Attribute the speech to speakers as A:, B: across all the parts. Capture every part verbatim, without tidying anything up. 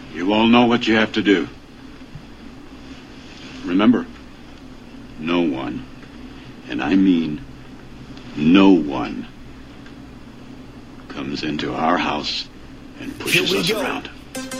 A: You all know what you have to do. Remember, no one, and I mean no one, comes into our house and pushes us go. around.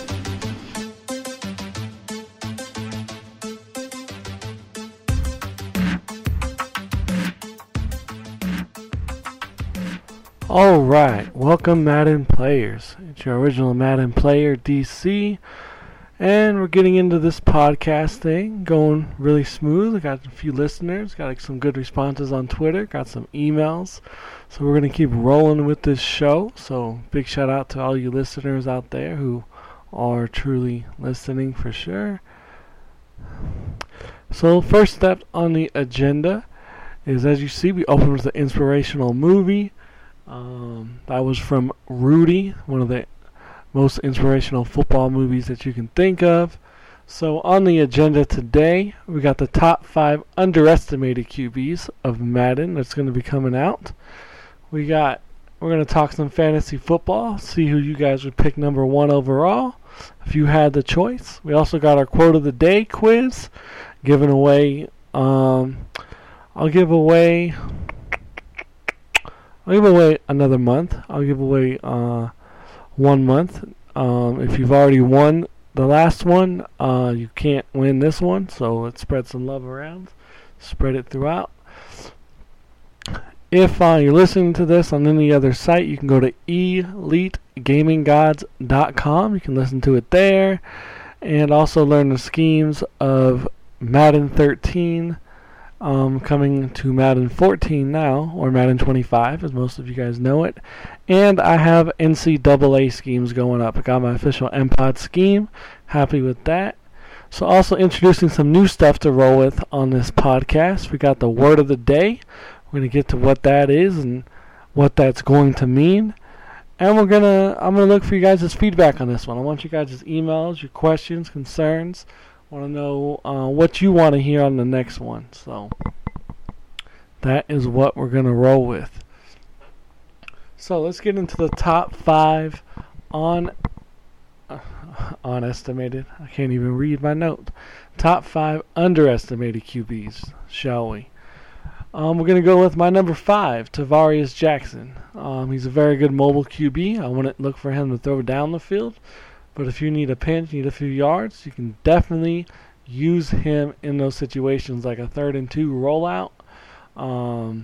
B: Alright, welcome Madden players. It's your original Madden player, D C, and we're getting into this podcast thing, going really smooth. I got a few listeners, got some good responses on Twitter, got some emails, so we're going to keep rolling with this show. So big shout out to all you listeners out there who are truly listening for sure. So first step on the agenda is, as you see, we open with the inspirational movie. Um, that was from Rudy, one of the most inspirational football movies that you can think of. So on the agenda today, we got the top five underestimated Q Bs of Madden that's going to be coming out. We got, we're going to talk some fantasy football, see who you guys would pick number one overall, if you had the choice. We also got our quote of the day quiz, giving away, um, I'll give away... I'll give away another month. I'll give away uh, one month. Um, if you've already won the last one, uh, you can't win this one. So let's spread some love around. Spread it throughout. If uh, you're listening to this on any other site, you can go to elite gaming gods dot com. You can listen to it there. And also learn the schemes of Madden thirteen. Um, coming to Madden fourteen now, or Madden twenty-five, as most of you guys know it. And I have N C double A schemes going up. I got my official M P O D scheme. Happy with that. So also introducing some new stuff to roll with on this podcast. We got the word of the day. We're going to get to what that is and what that's going to mean. And we're gonna, I'm going to look for you guys' feedback on this one. I want you guys' emails, your questions, concerns. Want to know uh, what you want to hear on the next one. So that is what we're going to roll with. So let's get into the top five on uh, unestimated. I can't even read my note. Top five underestimated Q Bs, shall we? Um, we're going to go with my number five, Tarvaris Jackson. Um, he's a very good mobile Q B. I wouldn't look for him to throw down the field. But if you need a pinch, need a few yards, you can definitely use him in those situations, like a third and two rollout. Um,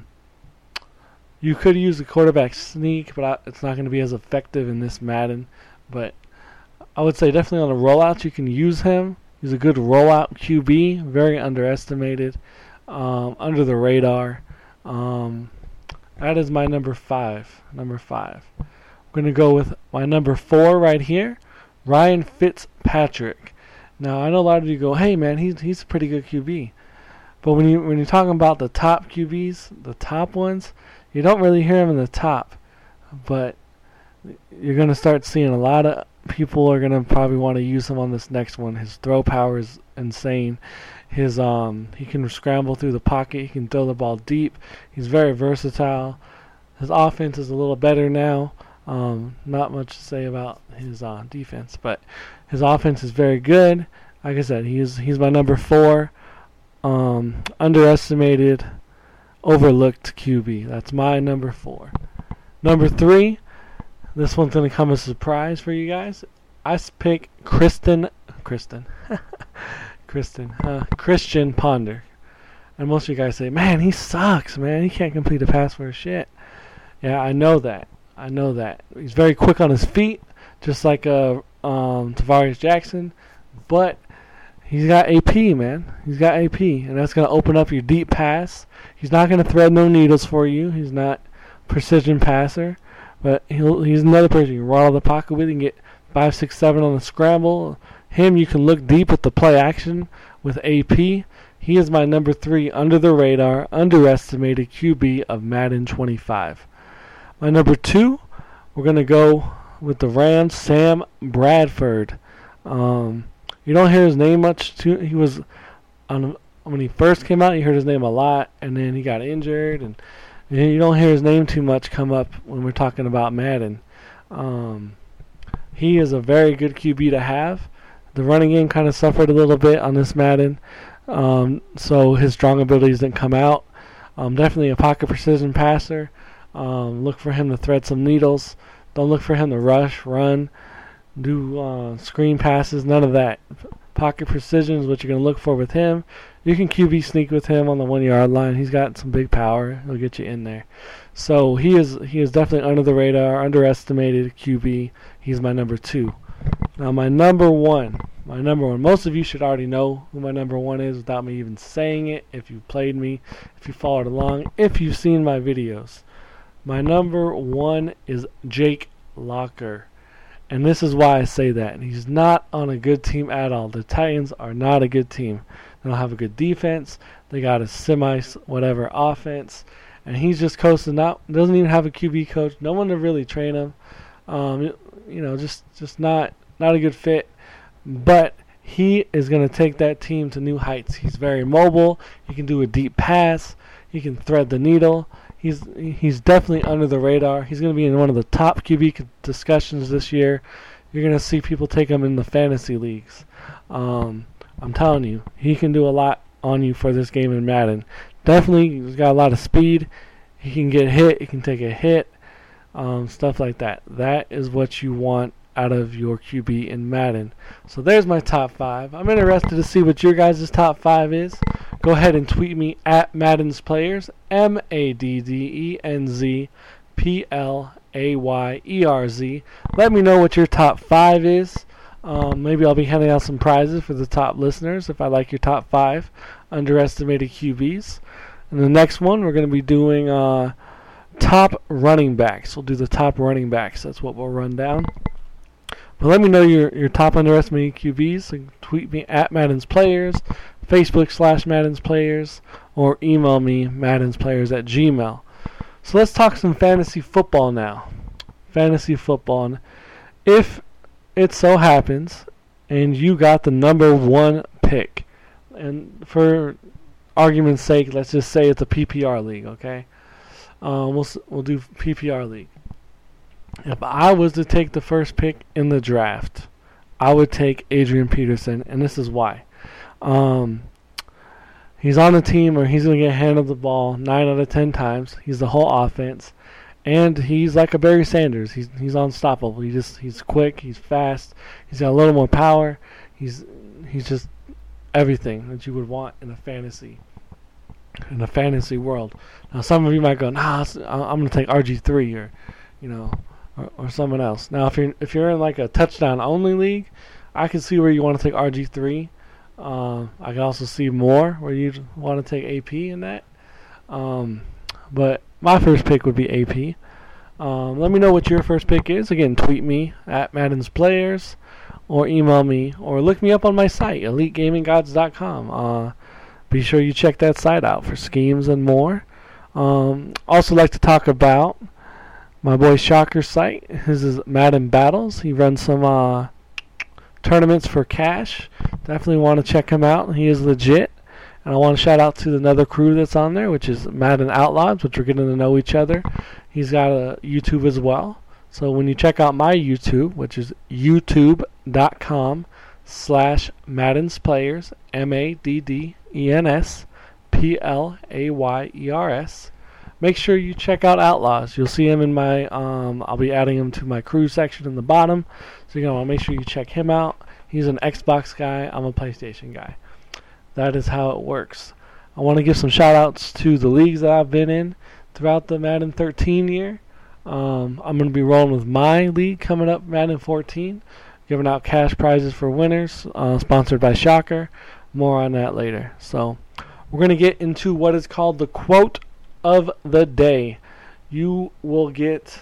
B: you could use a quarterback sneak, but I, it's not going to be as effective in this Madden. But I would say definitely on the rollouts, you can use him. He's a good rollout Q B, very underestimated, um, under the radar. Um, that is my number five. Number five. I'm going to go with my number four right here. Ryan Fitzpatrick. Now I know a lot of you go, "Hey man, he's he's a pretty good Q B," but when you when you're talking about the top Q Bs, the top ones, you don't really hear him in the top. But you're gonna start seeing a lot of people are gonna probably want to use him on this next one. His throw power is insane. His um he can scramble through the pocket. He can throw the ball deep. He's very versatile. His offense is a little better now. Um, not much to say about his uh, defense, but his offense is very good. Like I said, he's he's my number four, um, underestimated, overlooked Q B. That's my number four. Number three, this one's gonna come as a surprise for you guys. I pick Kristen, Kristen, Kristen, uh, Christian Ponder, and most of you guys say, "Man, he sucks, man. He can't complete a pass for shit." Yeah, I know that. I know that. He's very quick on his feet, just like uh, um, Tarvaris Jackson. But he's got A P, man. He's got A P, and that's going to open up your deep pass. He's not going to thread no needles for you. He's not a precision passer. But he'll, he's another person you can run out of the pocket with. You can get five, six, seven on the scramble. Him, you can look deep with the play action with A P. He is my number three under the radar, underestimated Q B of Madden twenty-five. My number two, we're going to go with the Rams, Sam Bradford. Um, you don't hear his name much. Too. He was on when he first came out. You heard his name a lot, and then he got injured, and, and you don't hear his name too much come up when we're talking about Madden. Um, he is a very good Q B to have. The running game kind of suffered a little bit on this Madden, um, so his strong abilities didn't come out. Um, definitely a pocket precision passer. Um, look for him to thread some needles. Don't look for him to rush, run, do uh, screen passes, none of that. Pocket precision is what you're going to look for with him. You can Q B sneak with him on the one-yard line. He's got some big power. He'll get you in there. So he is he is definitely under the radar, underestimated Q B. He's my number two. Now my number one, my number one. Most of you should already know who my number one is without me even saying it. If you played me, if you followed along, if you've seen my videos. My number one is Jake Locker. And this is why I say that. He's not on a good team at all. The Titans are not a good team. They don't have a good defense. They got a semi-whatever offense. And he's just coasting out. Doesn't even have a Q B coach. No one to really train him. Um, you know, just, just not, not a good fit. But he is going to take that team to new heights. He's very mobile. He can do a deep pass. He can thread the needle. He's he's definitely under the radar. He's going to be in one of the top Q B discussions this year. You're going to see people take him in the fantasy leagues. Um, I'm telling you, he can do a lot on you for this game in Madden. Definitely, he's got a lot of speed. He can get hit. He can take a hit. Um, stuff like that. That is what you want out of your Q B in Madden. So there's my top five. I'm interested to see what your guys' top five is. Go ahead and tweet me at Madden's Players, M A D D E N Z P L A Y E R Z. Let me know what your top five is. Um, maybe I'll be handing out some prizes for the top listeners if I like your top five underestimated Q Bs. And the next one, we're going to be doing uh, top running backs. We'll do the top running backs. That's what we'll run down. But let me know your, your top underestimated Q Bs. So tweet me at Madden's Players, Facebook slash Madden's Players, or email me Madden's Players at Gmail. So let's talk some fantasy football now. Fantasy football. And if it so happens and you got the number one pick, and for argument's sake, let's just say it's a P P R league, okay? Uh, we'll we'll do P P R league. If I was to take the first pick in the draft, I would take Adrian Peterson, and this is why. Um, he's on a team where he's going to get handled the ball nine out of ten times. He's the whole offense, and he's like a Barry Sanders. He's he's unstoppable. He just he's quick. He's fast. He's got a little more power. He's he's just everything that you would want in a fantasy in a fantasy world. Now, some of you might go, "Nah, I'm going to take R G three," or you know. Or, or someone else. Now, if you're if you're in like a touchdown only league, I can see where you want to take R G three. Uh, I can also see more where you want to take A P in that. Um, but my first pick would be A P. Um, let me know what your first pick is. Again, tweet me at Madden's Players, or email me, or look me up on my site, elite gaming gods dot com. Uh, be sure you check that site out for schemes and more. Um, also like to talk about my boy Shocker's site. His is Madden Battles. He runs some uh, tournaments for cash. Definitely want to check him out. He is legit. And I want to shout out to another crew that's on there, which is Madden Outlaws, which we're getting to know each other. He's got a YouTube as well. So when you check out my YouTube, which is youtube.com slash Madden's Players, M A D D E N S P L A Y E R S, make sure you check out Outlaws. You'll see him in my, um, I'll be adding him to my crew section in the bottom. So you're going to want to make sure you check him out. He's an Xbox guy. I'm a PlayStation guy. That is how it works. I want to give some shout outs to the leagues that I've been in throughout the Madden thirteen year. Um, I'm going to be rolling with my league coming up, Madden fourteen. Giving out cash prizes for winners, uh, sponsored by Shocker. More on that later. So we're going to get into what is called the quote of the day. You will get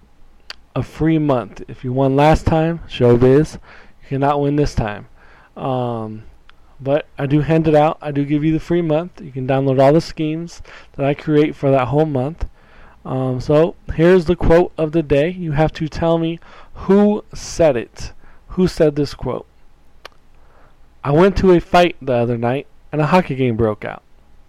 B: a free month. If you won last time, showbiz, you cannot win this time. Um, but I do hand it out. I do give you the free month. You can download all the schemes that I create for that whole month. Um, so here's the quote of the day. You have to tell me who said it. Who said this quote? I went to a fight the other night and a hockey game broke out.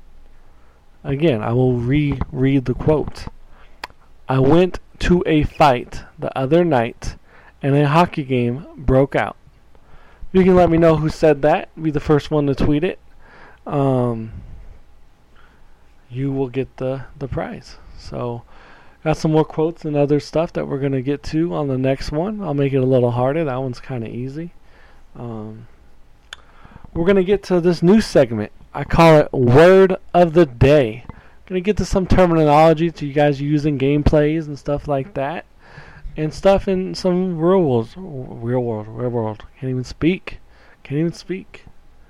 B: Again, I will reread the quote. I went to a fight the other night and a hockey game broke out. you can let me know who said that. Be the first one to tweet it. Um, you will get the, the prize. So, got some more quotes and other stuff that we're going to get to on the next one. I'll make it a little harder. That one's kind of easy. Um, we're going to get to this new segment. I call it Word of the Day. Going to get to some terminology to you guys using gameplays and stuff like that. And stuff in some real world, real world, real world. Can't even speak. Can't even speak.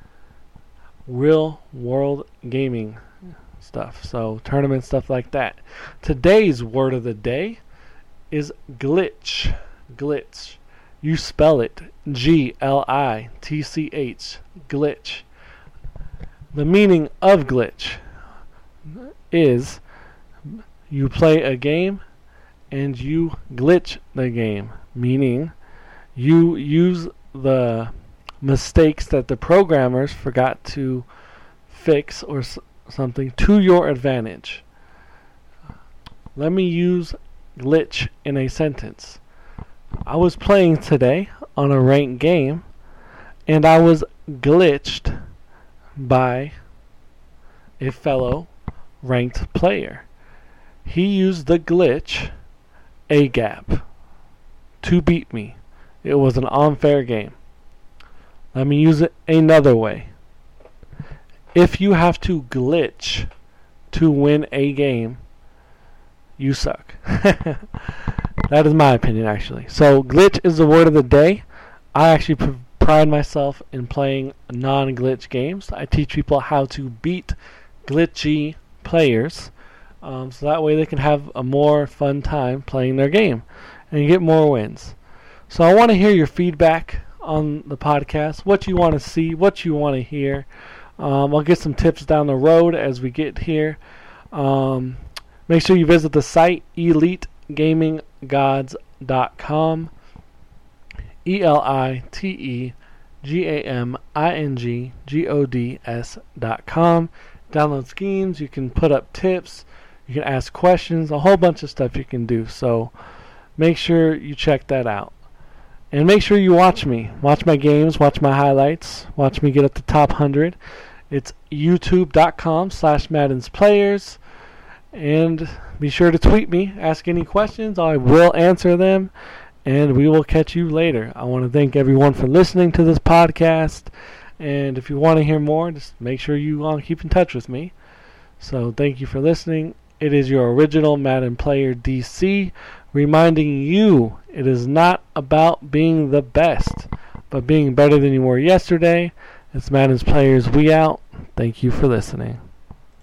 B: Real world gaming stuff. So tournament stuff like that. Today's word of the day is glitch. Glitch. You spell it G L I T C H. Glitch. The meaning of glitch is you play a game and you glitch the game, meaning you use the mistakes that the programmers forgot to fix or s- something to your advantage. Let me use glitch in a sentence. I was playing today on a ranked game and I was glitched by a fellow ranked player. He used the glitch A gap to beat me. It was an unfair game. Let me use it another way. If you have to glitch to win a game, you suck. That is my opinion, actually. So glitch is the word of the day. I actually pr- pride myself in playing non-glitch games. I teach people how to beat glitchy players. Um, so that way they can have a more fun time playing their game and get more wins. So I want to hear your feedback on the podcast, what you want to see, what you want to hear. Um, I'll get some tips down the road as we get here. Um, make sure you visit the site elite gaming gods dot com. E L I T E G A M I N G G O D S dot com. Download schemes. You can put up tips. You can ask questions, a whole bunch of stuff you can do. So make sure you check that out. And make sure you watch me. Watch my games, watch my highlights, watch me get up to top one hundred. It's youtube.com slash Madden's Players. And be sure to tweet me. Ask any questions. I will answer them. And we will catch you later. I want to thank everyone for listening to this podcast. And if you want to hear more, just make sure you uh, keep in touch with me. So thank you for listening. It is your original Madden Player D C, reminding you it is not about being the best, but being better than you were yesterday. It's Madden's Players. We out. Thank you for listening.